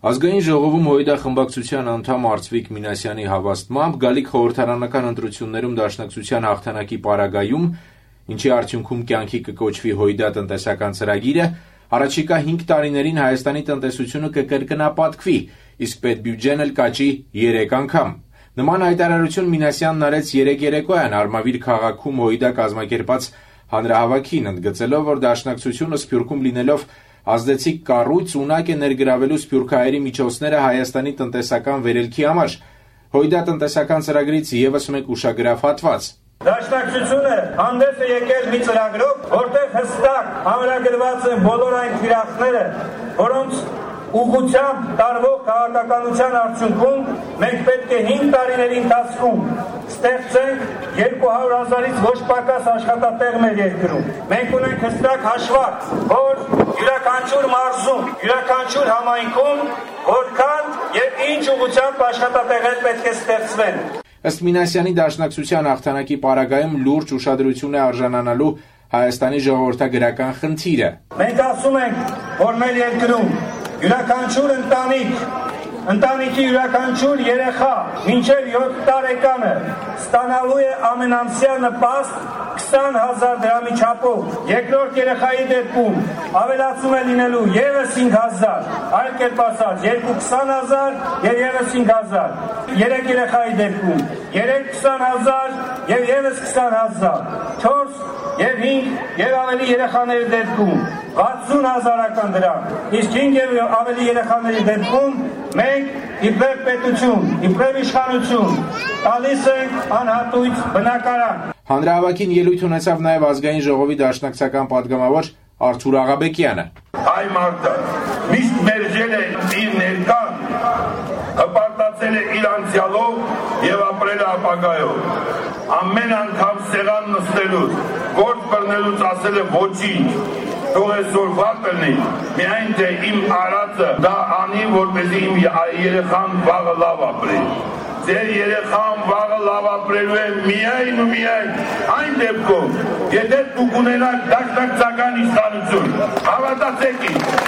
Ազգային ժողովում ՀՅԴ խմբակցության անդամ Արծվիկ Մինասյանի հավաստմամբ գալիք խորհրդարանական ընտրություններում Դաշնակցության հաղթանակի պարագայում, ինչի արդյունքում կյանքի կկոչվի ՀՅԴ տնտեսական ծրագիրը, առաջիկա 5 տարիներին Հայաստանի տնտեսությունը կկրկնապատկվի, իսկ պետբյուջեն էլ կաճի 3 անգամ։ Նման հայտարարություն Մինասյանն արեց երեկոյան Արմավիր քաղաքում ՀՅԴ կազմակերպած հանրահավաքին, ընդգծելով, որ Դաշնակցությունը Սփյուռքում լինելով ազդեցիկ կառույց ունակ է ներգրավելու սփյուռքահայերի միջոցները Հայաստանի տնտեսական վերելքի համար։ ՀՅԴ տնտեսական ծրագրից ևս մեկ ուշագրավ հատված։ Դաշնակցությունը հանդես է եկել մի ծրագրով, որտեղ հստակ համարագրված են բոլոր այն թիրախները, որոնց ուղղությամբ տարվող քաղաքականության արդյունքում մենք պետք է 5 տարիների ընթացքում ստեղծենք 200,000-ից ոչ պակաս աշխատատեղ մեր երկրում։ Մենք ունենք հստակ հաշվարկ, որ յուրաքանչյուր մարզում, յուրաքանչյուր համայնքում որքան եւ ինչ ուղղությամբ աշխատատեղեր պետք է ստեղծվեն։ Ըստ Մինասյանի Դաշնակցության հաղթանակի պարագայում լուրջ ուշադրություն է արժանանալու Հայաստանի ժողովրդագրական խնդիրը։ Մենք ասում ենք, որ մեր երկրում յուրաքանչյուր ընտանիքի յուրաքանչյուր երեխա մինչև 7 տարեկանը ստանալու է ամենամսյա նպաստ 20,000 դրամի չափով, երկրորդ երեխայի դեպքում ավելացում է լինելու ևս 5,000, այլ կերպ ասած 20,000 եւ ևս 5,000, 3 երեխայի դեպքում 20,000 եւ ևս 20,000, 4 եւ 5 եւ ավելի երեխաների դեպքում 60,000 դրամ, իսկ 5 եւ ավելի երեխաների դեպքում մենք իբրև պետություն, իբրև իշխանություն տալիս ենք անհատույց բնակարան։ Հանրահավաքին ելույթ ունեցավ նաև ազգային ժողովի դաշնակցական պատգամավոր Արթուր Աղաբեկյանը։ Այ մարդը միշտ մերժել է իր ներկան, հպարտացել է իր անցյալով եւ ապրել է ապագայով։ Ամեն անգամ սեղան նստելուց, գործ բռնելուց ասել է ոչինչ, թող այսօր վատ լինի, միայն թե իմ արածը դա անի, որպեսզի իմ երեխան վաղը լավ ապրի։ Ձեր երեխան վաղը լավ ապրելու է միայն ու միայն այն դեպքում, եթե դուք ունենաք դաշնակցական իշխանություն, հավատացեք ինձ,